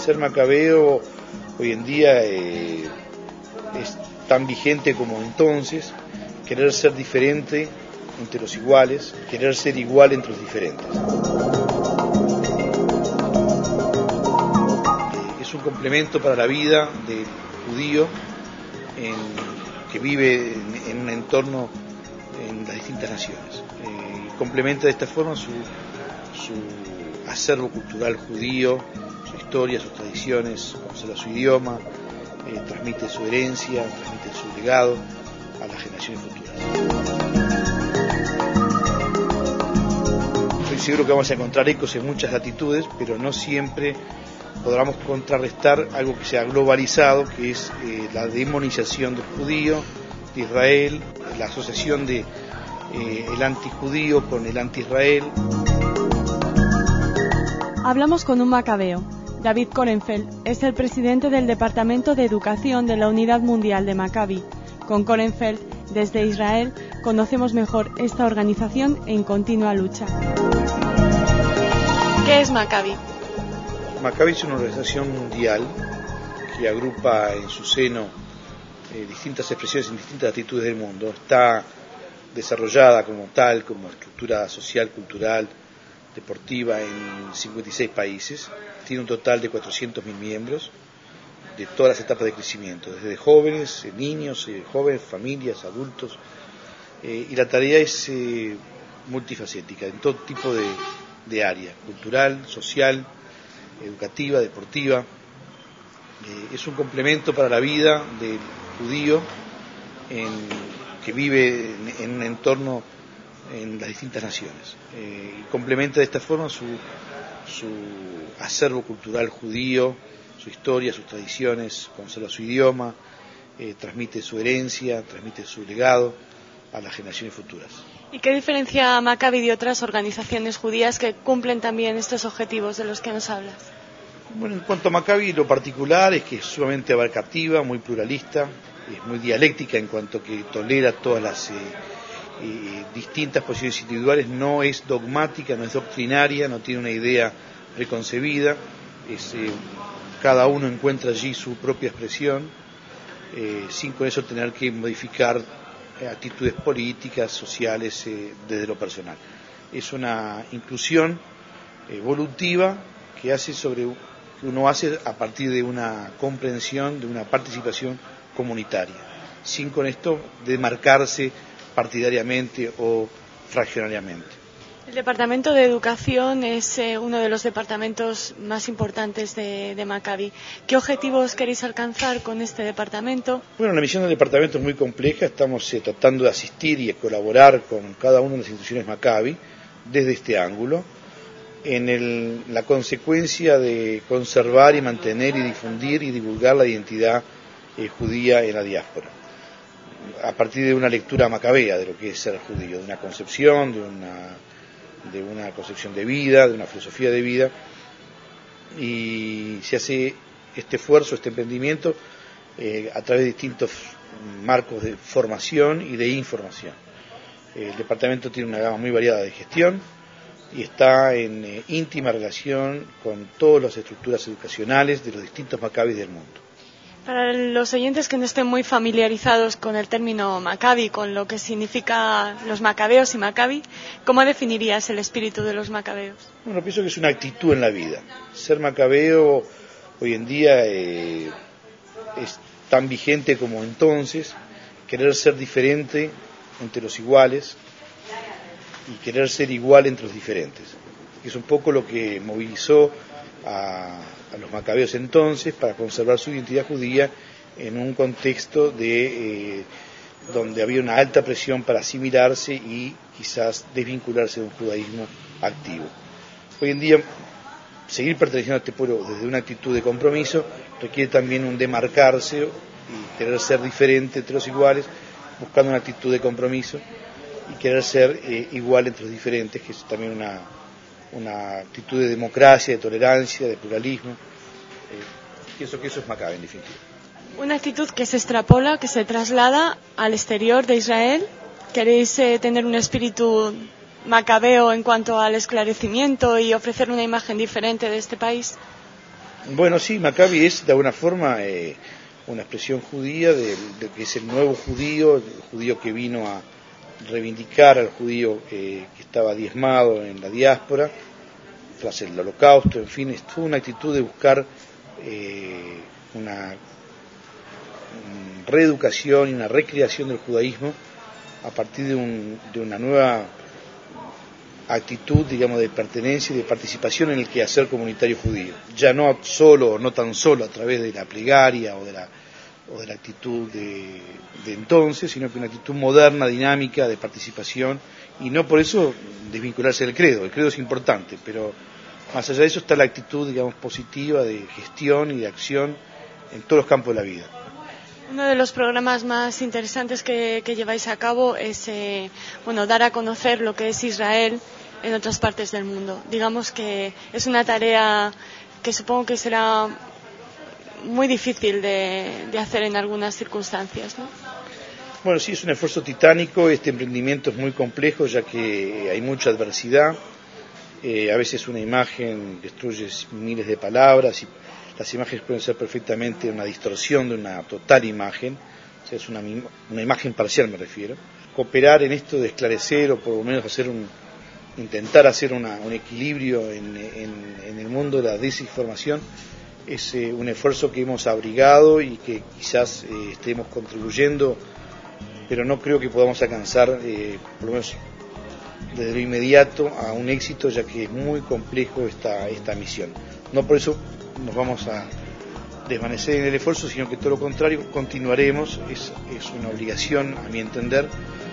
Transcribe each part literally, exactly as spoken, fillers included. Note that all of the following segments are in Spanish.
ser macabeo hoy en día eh, es tan vigente como entonces, querer ser diferente entre los iguales, querer ser igual entre los diferentes. Es un complemento para la vida del judío en, que vive en, en un entorno en las distintas naciones. Eh, complementa de esta forma su, su acervo cultural judío, su historia, sus tradiciones, conserva su idioma, eh, transmite su herencia, transmite su legado a las generaciones futuras. Estoy seguro que vamos a encontrar ecos en muchas latitudes, pero no siempre podamos contrarrestar algo que se ha globalizado, que es eh, la demonización del judío, de Israel, la asociación de eh, el antijudío con el anti-Israel. Hablamos con un macabeo. David Korenfeld es el presidente del Departamento de Educación de la Unidad Mundial de Maccabi. Con Korenfeld, desde Israel, conocemos mejor esta organización en continua lucha. ¿Qué es Maccabi? Maccabi es una organización mundial que agrupa en su seno eh, distintas expresiones en distintas latitudes del mundo. Está desarrollada como tal, como estructura social, cultural, deportiva en cincuenta y seis países. Tiene un total de cuatrocientos mil miembros de todas las etapas de crecimiento, desde jóvenes, niños, eh, jóvenes, familias, adultos. Eh, y la tarea es eh, multifacética, en todo tipo de, de área, cultural, social, educativa, deportiva. Eh, es un complemento para la vida del judío en, que vive en, en un entorno en las distintas naciones. Eh, y complementa de esta forma su, su acervo cultural judío, su historia, sus tradiciones, conserva su idioma, eh, transmite su herencia, transmite su legado a las generaciones futuras. ¿Y qué diferencia a Maccabi de otras organizaciones judías que cumplen también estos objetivos de los que nos hablas? Bueno, en cuanto a Maccabi, lo particular es que es sumamente abarcativa, muy pluralista, es muy dialéctica en cuanto que tolera todas las eh, eh, distintas posiciones individuales, no es dogmática, no es doctrinaria, no tiene una idea preconcebida, es, eh, cada uno encuentra allí su propia expresión, eh, sin con eso tener que modificar eh, actitudes políticas, sociales, eh, desde lo personal. Es una inclusión eh, evolutiva que hace sobre que uno hace a partir de una comprensión, de una participación comunitaria, sin con esto demarcarse partidariamente o fraccionariamente. El Departamento de Educación es eh, uno de los departamentos más importantes de, de Maccabi. ¿Qué objetivos queréis alcanzar con este departamento? Bueno, la misión del departamento es muy compleja. Estamos eh, tratando de asistir y de colaborar con cada una de las instituciones Maccabi desde este ángulo, en el, la consecuencia de conservar y mantener y difundir y divulgar la identidad eh, judía en la diáspora, a partir de una lectura macabea de lo que es ser judío, de una concepción, de una, de una concepción de vida, de una filosofía de vida, y se hace este esfuerzo, este emprendimiento, eh, a través de distintos marcos de formación y de información. El departamento tiene una gama muy variada de gestión y está en eh, íntima relación con todas las estructuras educacionales de los distintos Maccabis del mundo. Para los oyentes que no estén muy familiarizados con el término Maccabi, con lo que significa los macabeos y Maccabi, ¿cómo definirías el espíritu de los macabeos? Bueno, pienso que es una actitud en la vida. Ser macabeo hoy en día eh, es tan vigente como entonces, querer ser diferente entre los iguales y querer ser igual entre los diferentes. Es un poco lo que movilizó a, a los macabeos entonces para conservar su identidad judía en un contexto de eh, donde había una alta presión para asimilarse y quizás desvincularse de un judaísmo activo. Hoy en día, seguir perteneciendo a este pueblo desde una actitud de compromiso requiere también un demarcarse y querer ser diferente entre los iguales, buscando una actitud de compromiso y querer ser eh, igual entre los diferentes, que es también una, una actitud de democracia, de tolerancia, de pluralismo. Eh, pienso que eso es Maccabi en definitiva. Una actitud que se extrapola, que se traslada al exterior de Israel. ¿Queréis eh, tener un espíritu macabeo en cuanto al esclarecimiento y ofrecer una imagen diferente de este país? Bueno, sí, Maccabi es de alguna forma eh, una expresión judía de, de que es el nuevo judío, el judío que vino a reivindicar al judío eh, que estaba diezmado en la diáspora tras el holocausto. En fin, es toda una actitud de buscar eh, una, una reeducación y una recreación del judaísmo a partir de, un, de una nueva actitud, digamos, de pertenencia y de participación en el quehacer comunitario judío. Ya no solo, no tan solo a través de la plegaria o de la, o de la actitud de, de entonces, sino que una actitud moderna, dinámica, de participación, y no por eso desvincularse del credo. El credo es importante, pero más allá de eso está la actitud, digamos, positiva de gestión y de acción en todos los campos de la vida. Uno de los programas más interesantes que, que lleváis a cabo es eh, bueno, dar a conocer lo que es Israel en otras partes del mundo. Digamos que es una tarea que supongo que será muy difícil de, de hacer en algunas circunstancias, ¿no? Bueno, sí, es un esfuerzo titánico. Este emprendimiento es muy complejo, ya que hay mucha adversidad. Eh, a veces una imagen destruye miles de palabras y las imágenes pueden ser perfectamente una distorsión de una total imagen, o sea, es una, una imagen parcial, me refiero. Cooperar en esto de esclarecer o por lo menos hacer un, intentar hacer una, un equilibrio en, en, en el mundo de la desinformación es eh, un esfuerzo que hemos abrigado y que quizás eh, estemos contribuyendo, pero no creo que podamos alcanzar, eh, por lo menos desde lo inmediato, a un éxito, ya que es muy complejo esta, esta misión. No por eso nos vamos a desvanecer en el esfuerzo, sino que todo lo contrario, continuaremos. Es, es una obligación, a mi entender.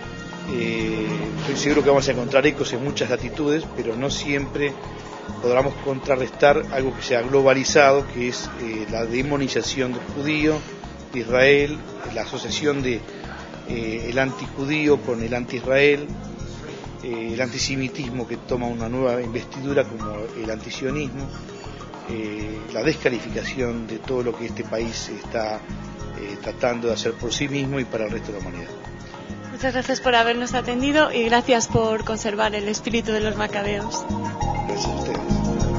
Eh, estoy seguro que vamos a encontrar ecos en muchas latitudes, pero no siempre podremos contrarrestar algo que se ha globalizado, que es eh, la demonización del judío, de Israel, la asociación de eh, el antijudío con el anti-Israel, eh, el antisemitismo que toma una nueva investidura como el antisionismo. Eh, la descalificación de todo lo que este país está eh, tratando de hacer por sí mismo y para el resto de la humanidad. Muchas gracias por habernos atendido y gracias por conservar el espíritu de los macabeos. Gracias a ustedes.